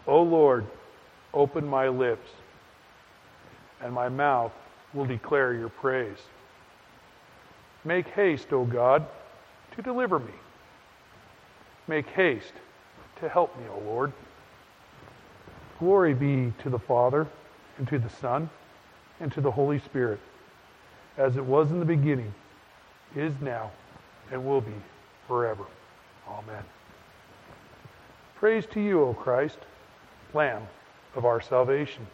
O Lord, open my lips, and my mouth will declare your praise. Make haste, O God, to deliver me. Make haste to help me, O Lord. Glory be to the Father, and to the Son, and to the Holy Spirit, as it was in the beginning, is now, and will be forever. Amen. Praise to you, O Christ, Lamb of our salvation.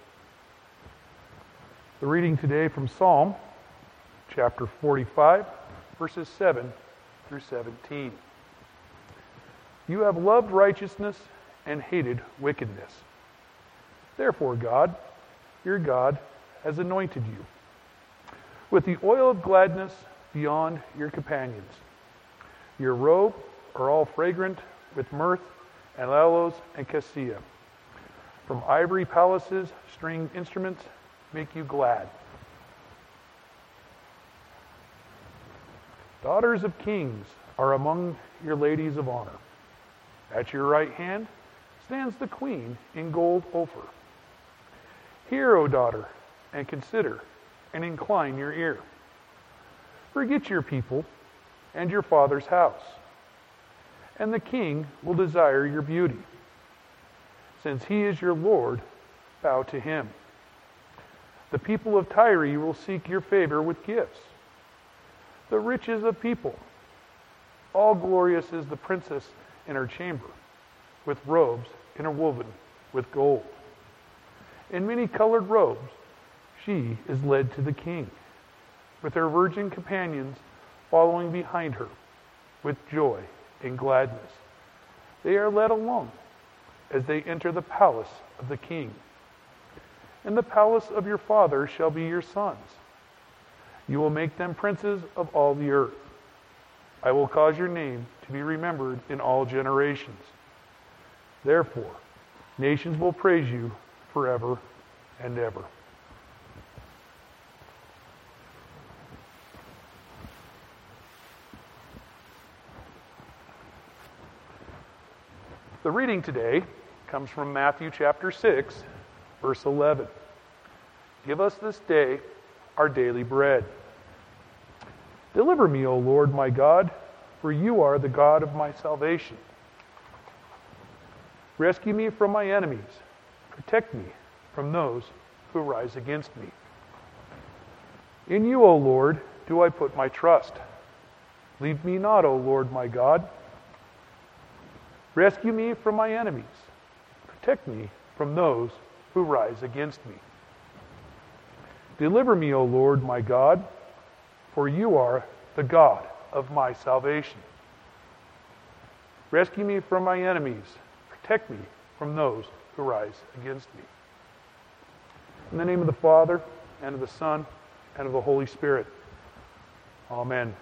The reading today from Psalm chapter 45, verses 7 through 17. You have loved righteousness and hated wickedness. Therefore God, your God, has anointed you with the oil of gladness beyond your companions. Your robe are all fragrant with myrrh and aloes and cassia. From ivory palaces, stringed instruments make you glad. Daughters of kings are among your ladies of honor. At your right hand stands the queen in gold Ophir. Hear, O daughter, and consider, and incline your ear. Forget your people and your father's house, and the king will desire your beauty. Since he is your Lord, bow to him. The people of Tyre will seek your favor with gifts. The riches of people. All glorious is the princess in her chamber, with robes interwoven with gold. In many colored robes, she is led to the king, with her virgin companions following behind her, with joy and gladness. They are led along as they enter the palace of the king. And the palace of your father shall be your sons. You will make them princes of all the earth. I will cause your name to be remembered in all generations. Therefore, nations will praise you forever and ever. The reading today comes from Matthew chapter 6, verse 11. Give us this day our daily bread. Deliver me, O Lord my God, for you are the God of my salvation. Rescue me from my enemies. Protect me from those who rise against me. In you, O Lord, do I put my trust. Leave me not, O Lord my God. Rescue me from my enemies. Protect me from those who rise against me. Deliver me, O Lord my God, for you are the God of my salvation. Rescue me from my enemies. Protect me from those who rise against me. In the name of the Father, and of the Son, and of the Holy Spirit. Amen.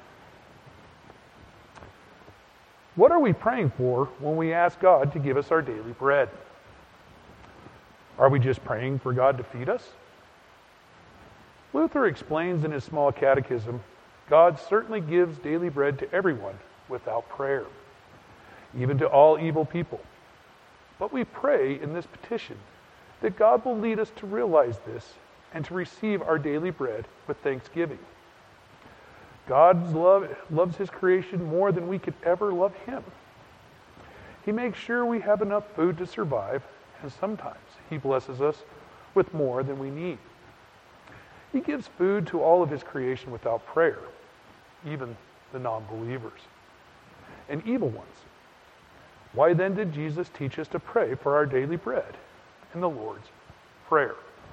What are we praying for when we ask God to give us our daily bread? Are we just praying for God to feed us? Luther explains in his small catechism, God certainly gives daily bread to everyone without prayer, even to all evil people. But we pray in this petition that God will lead us to realize this and to receive our daily bread with thanksgiving. God loves his creation more than we could ever love him. He makes sure we have enough food to survive, and sometimes he blesses us with more than we need. He gives food to all of his creation without prayer, even the non-believers and evil ones. Why then did Jesus teach us to pray for our daily bread in the Lord's Prayer?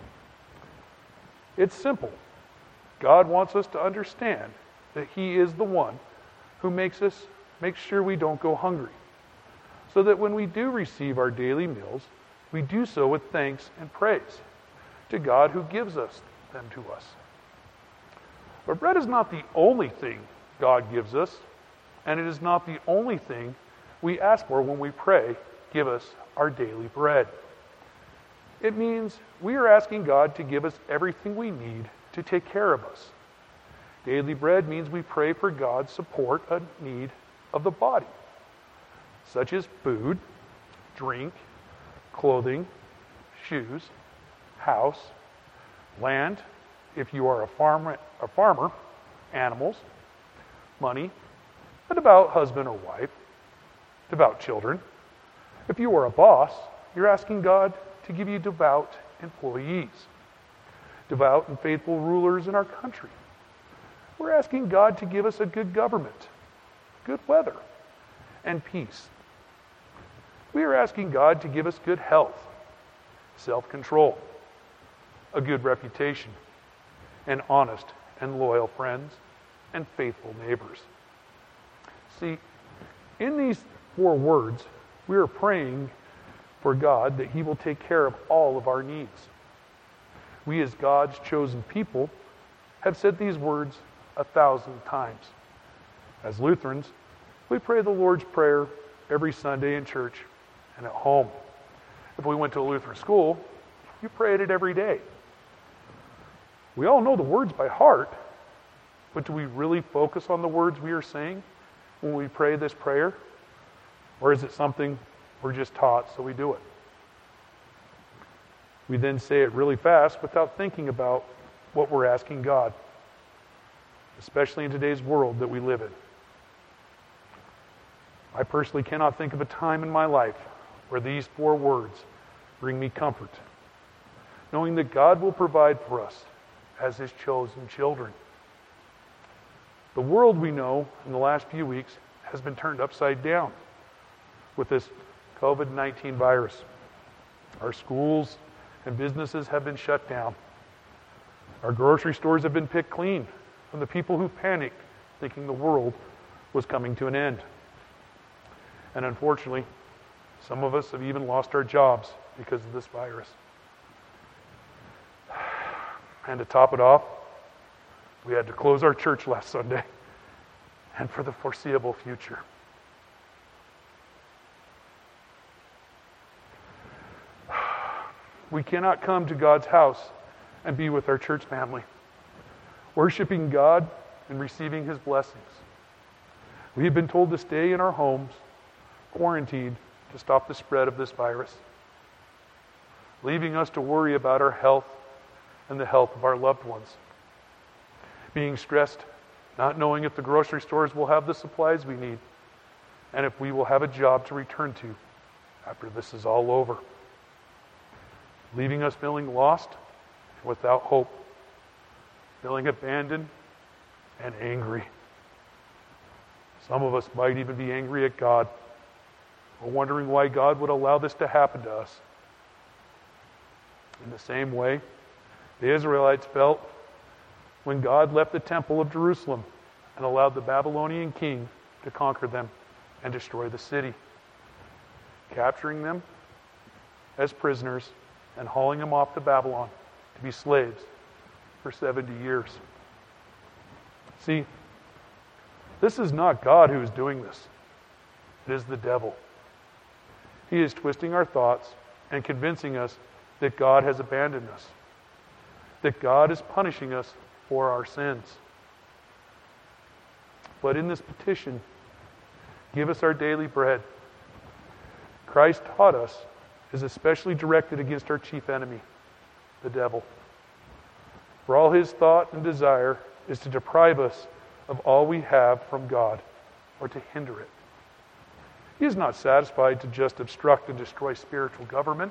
It's simple. God wants us to understand that he is the one who makes sure we don't go hungry, so that when we do receive our daily meals, we do so with thanks and praise to God who gives us them to us. But bread is not the only thing God gives us, and it is not the only thing we ask for when we pray, give us our daily bread. It means we are asking God to give us everything we need to take care of us. Daily bread means we pray for God's support a need of the body, such as food, drink, clothing, shoes, house, land, if you are a farmer, animals, money, a devout husband or wife, devout children. If you are a boss, you're asking God to give you devout employees, devout and faithful rulers in our country. We're asking God to give us a good government, good weather, and peace. We are asking God to give us good health, self-control, a good reputation, and honest and loyal friends, and faithful neighbors. See, in these 4 words, we are praying for God that He will take care of all of our needs. We as God's chosen people have said these words 1,000 times. As Lutherans, we pray the Lord's Prayer every Sunday in church and at home. If we went to a Lutheran school, you prayed it every day. We all know the words by heart, but do we really focus on the words we are saying when we pray this prayer? Or is it something we're just taught, so we do it? We then say it really fast without thinking about what we're asking God, especially in today's world that we live in. I personally cannot think of a time in my life where these 4 words bring me comfort, knowing that God will provide for us as His chosen children. The world we know in the last few weeks has been turned upside down with this COVID-19 virus. Our schools and businesses have been shut down. Our grocery stores have been picked clean from the people who panicked thinking the world was coming to an end. And unfortunately, some of us have even lost our jobs because of this virus. And to top it off, we had to close our church last Sunday, and for the foreseeable future. We cannot come to God's house and be with our church family, worshiping God and receiving His blessings. We have been told to stay in our homes, quarantined to stop the spread of this virus, leaving us to worry about our health and the health of our loved ones. Being stressed, not knowing if the grocery stores will have the supplies we need, and if we will have a job to return to after this is all over. Leaving us feeling lost and without hope, feeling abandoned and angry. Some of us might even be angry at God, or wondering why God would allow this to happen to us. In the same way, the Israelites felt when God left the temple of Jerusalem and allowed the Babylonian king to conquer them and destroy the city, capturing them as prisoners and hauling them off to Babylon to be slaves for 70 years. See, this is not God who is doing this. It is the devil. He is twisting our thoughts and convincing us that God has abandoned us, that God is punishing us for our sins. But in this petition, give us our daily bread, Christ taught us, is especially directed against our chief enemy, the devil. For all his thought and desire is to deprive us of all we have from God, or to hinder it. He is not satisfied to just obstruct and destroy spiritual government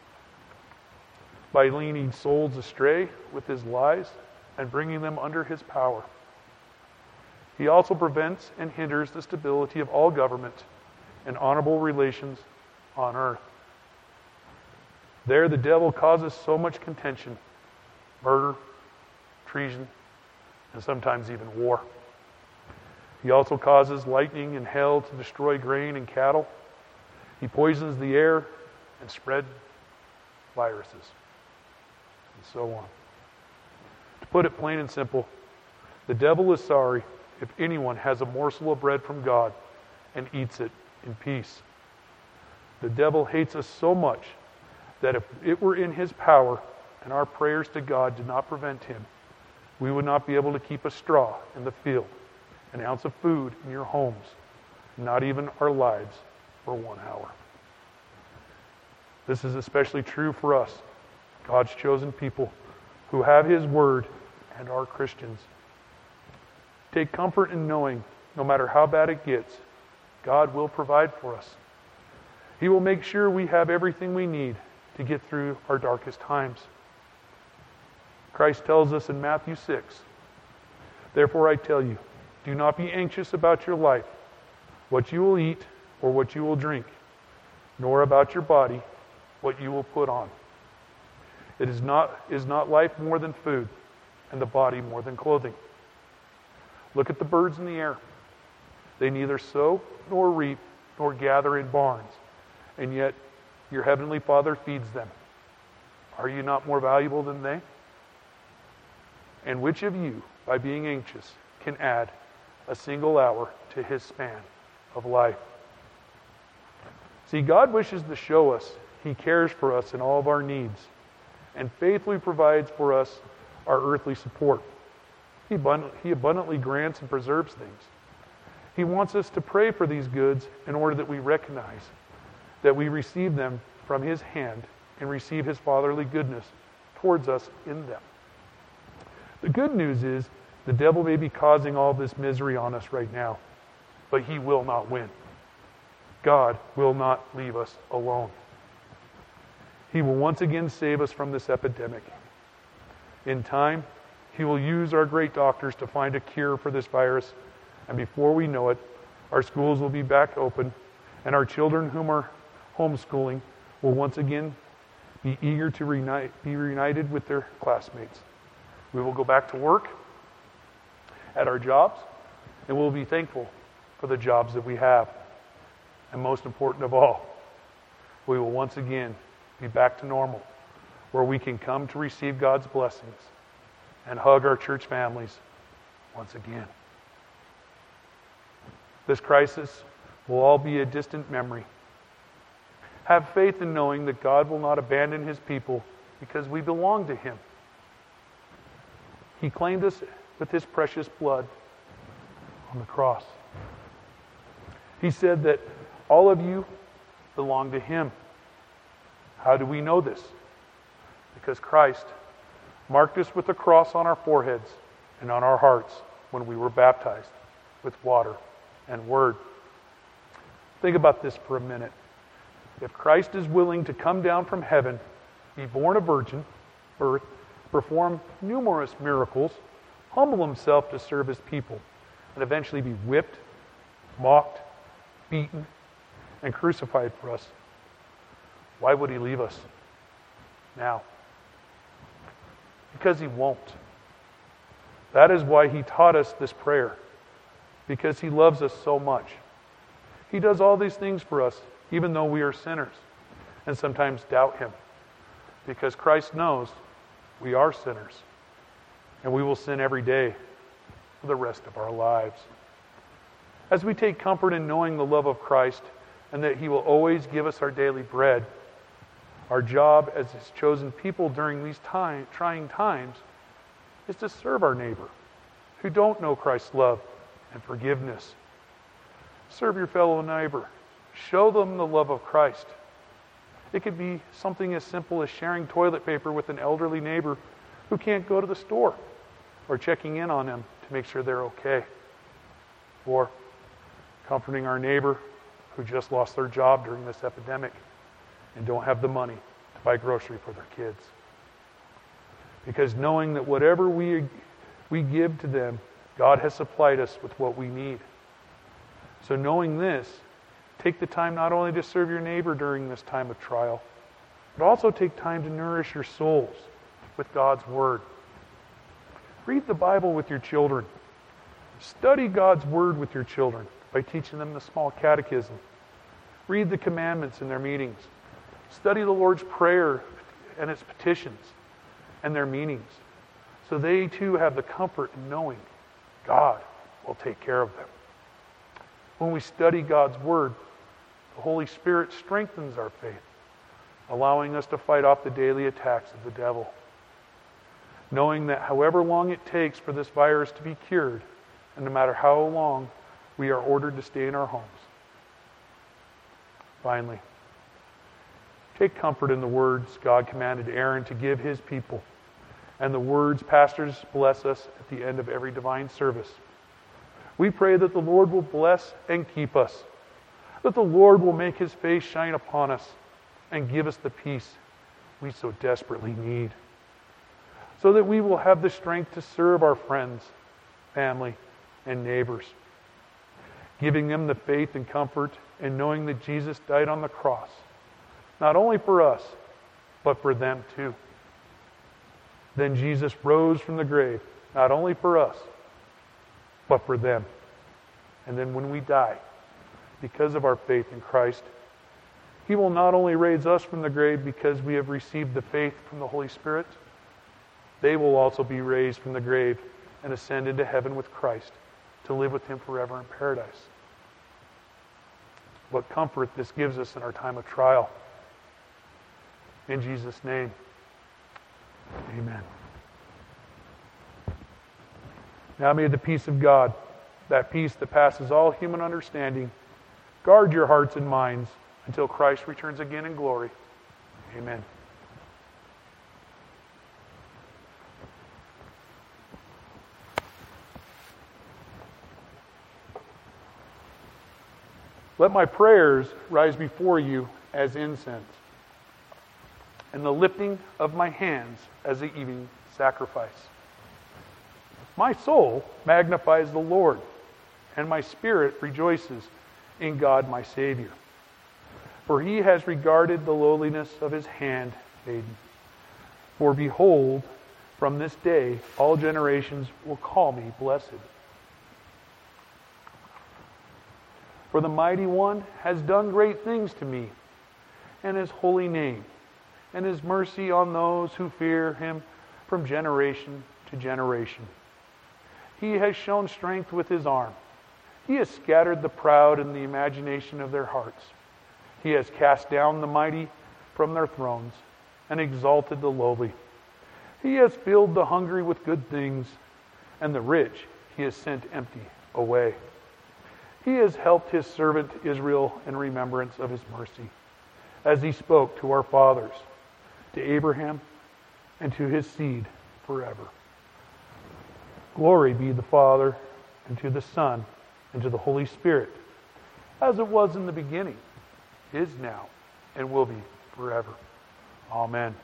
by leading souls astray with his lies and bringing them under his power. He also prevents and hinders the stability of all government and honorable relations on earth. There the devil causes so much contention, murder, treason, and sometimes even war. He also causes lightning and hail to destroy grain and cattle. He poisons the air and spread viruses, and so on. To put it plain and simple, the devil is sorry if anyone has a morsel of bread from God and eats it in peace. The devil hates us so much that if it were in his power and our prayers to God did not prevent him, we would not be able to keep a straw in the field, an ounce of food in your homes, not even our lives for 1 hour. This is especially true for us, God's chosen people, who have His Word and are Christians. Take comfort in knowing, no matter how bad it gets, God will provide for us. He will make sure we have everything we need to get through our darkest times. Christ tells us in Matthew 6, "Therefore I tell you, do not be anxious about your life, what you will eat or what you will drink, nor about your body, what you will put on. Is not life more than food, and the body more than clothing? Look at the birds in the air. They neither sow nor reap nor gather in barns, and yet your heavenly Father feeds them. Are you not more valuable than they? And which of you, by being anxious, can add a single hour to his span of life?" See, God wishes to show us He cares for us in all of our needs and faithfully provides for us our earthly support. He abundantly grants and preserves things. He wants us to pray for these goods in order that we recognize that we receive them from His hand and receive His fatherly goodness towards us in them. The good news is the devil may be causing all this misery on us right now, but he will not win. God will not leave us alone. He will once again save us from this epidemic. In time, He will use our great doctors to find a cure for this virus, and before we know it, our schools will be back open, and our children whom are homeschooling will once again be eager to be reunited with their classmates. We will go back to work at our jobs, and we'll be thankful for the jobs that we have. And most important of all, we will once again be back to normal, where we can come to receive God's blessings and hug our church families once again. This crisis will all be a distant memory. Have faith in knowing that God will not abandon His people because we belong to Him. He claimed us with His precious blood on the cross. He said that all of you belong to Him. How do we know this? Because Christ marked us with a cross on our foreheads and on our hearts when we were baptized with water and Word. Think about this for a minute. If Christ is willing to come down from heaven, be born a virgin, birth, perform numerous miracles, humble Himself to serve His people, and eventually be whipped, mocked, beaten, and crucified for us, why would He leave us now? Because He won't. That is why He taught us this prayer, because He loves us so much. He does all these things for us, even though we are sinners and sometimes doubt Him, because Christ knows we are sinners and we will sin every day for the rest of our lives. As we take comfort in knowing the love of Christ and that He will always give us our daily bread, our job as His chosen people during these trying times is to serve our neighbor who don't know Christ's love and forgiveness. Serve your fellow neighbor. Show them the love of Christ. It could be something as simple as sharing toilet paper with an elderly neighbor who can't go to the store, or checking in on them to make sure they're okay, or comforting our neighbor who just lost their job during this epidemic and don't have the money to buy grocery for their kids. Because knowing that whatever we give to them, God has supplied us with what we need. So knowing this, take the time not only to serve your neighbor during this time of trial, but also take time to nourish your souls with God's Word. Read the Bible with your children. Study God's Word with your children by teaching them the small catechism. Read the commandments in their meetings. Study the Lord's Prayer and its petitions and their meanings, so they too have the comfort in knowing God will take care of them. When we study God's Word, the Holy Spirit strengthens our faith, allowing us to fight off the daily attacks of the devil. Knowing that however long it takes for this virus to be cured, and no matter how long we are ordered to stay in our homes. Finally, Take comfort in the words God commanded Aaron to give his people, and the words pastors bless us at the end of every divine service. We pray that the Lord will bless and keep us, that the Lord will make his face shine upon us and give us the peace we so desperately need, so that we will have the strength to serve our friends, family, and neighbors, giving them the faith and comfort in knowing that Jesus died on the cross, not only for us, but for them too. Then Jesus rose from the grave, not only for us, but for them. And then when we die, because of our faith in Christ, he will not only raise us from the grave because we have received the faith from the Holy Spirit, they will also be raised from the grave and ascend into heaven with Christ to live with him forever in paradise. What comfort this gives us in our time of trial. In Jesus' name, amen. Now may the peace of God, that peace that passes all human understanding, guard your hearts and minds until Christ returns again in glory. Amen. Let my prayers rise before you as incense, and the lifting of my hands as the evening sacrifice. My soul magnifies the Lord, and my spirit rejoices in God my Savior. For he has regarded the lowliness of his handmaiden. For behold, from this day all generations will call me blessed. For the Mighty One has done great things to me, and his holy name, and his mercy on those who fear him from generation to generation. He has shown strength with his arm. He has scattered the proud in the imagination of their hearts. He has cast down the mighty from their thrones and exalted the lowly. He has filled the hungry with good things, and the rich he has sent empty away. He has helped his servant Israel in remembrance of his mercy, as he spoke to our fathers, to Abraham, and to his seed forever. Glory be the Father, and to the Son, and to the Holy Spirit, as it was in the beginning, is now, and will be forever. Amen.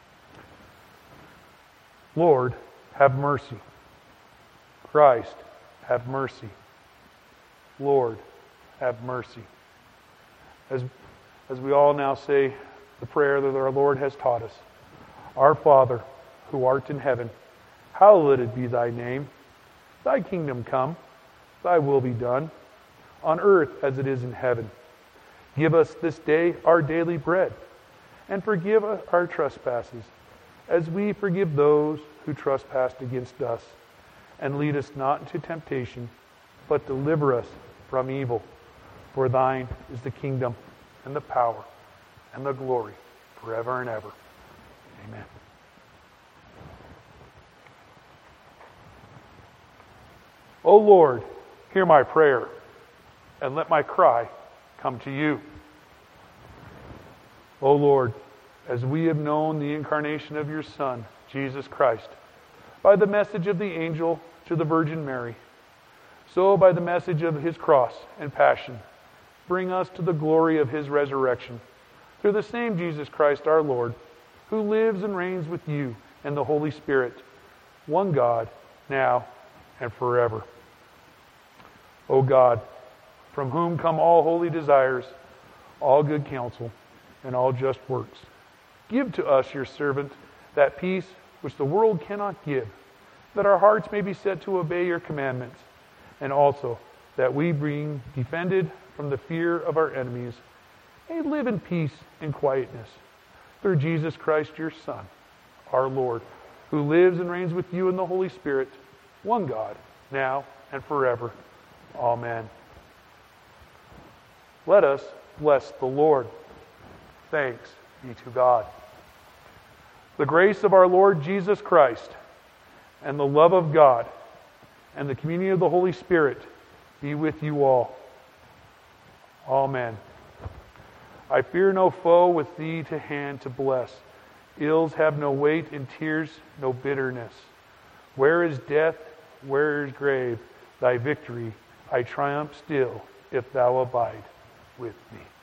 Lord, have mercy. Christ, have mercy. Lord, have mercy. As we all now say the prayer that our Lord has taught us. Our Father, who art in heaven, hallowed be thy name. Thy kingdom come, thy will be done, on earth as it is in heaven. Give us this day our daily bread, and forgive us our trespasses, as we forgive those who trespass against us. And lead us not into temptation, but deliver us from evil. For thine is the kingdom, and the power, and the glory, forever and ever. Amen. O Lord, hear my prayer, and let my cry come to you. O Lord, as we have known the incarnation of your Son, Jesus Christ, by the message of the angel to the Virgin Mary, so by the message of his cross and passion, bring us to the glory of his resurrection, through the same Jesus Christ our Lord, who lives and reigns with you and the Holy Spirit, one God, now and forever. O God, from whom come all holy desires, all good counsel, and all just works, give to us, your servant, that peace which the world cannot give, that our hearts may be set to obey your commandments, and also that we, being defended from the fear of our enemies, may live in peace and quietness, through Jesus Christ, your Son, our Lord, who lives and reigns with you in the Holy Spirit, one God, now and forever. Amen. Let us bless the Lord. Thanks be to God. The grace of our Lord Jesus Christ, and the love of God, and the communion of the Holy Spirit be with you all. Amen. I fear no foe with thee to hand to bless. Ills have no weight and tears no bitterness. Where is death? Where is grave? Thy victory, I triumph still if thou abide with me.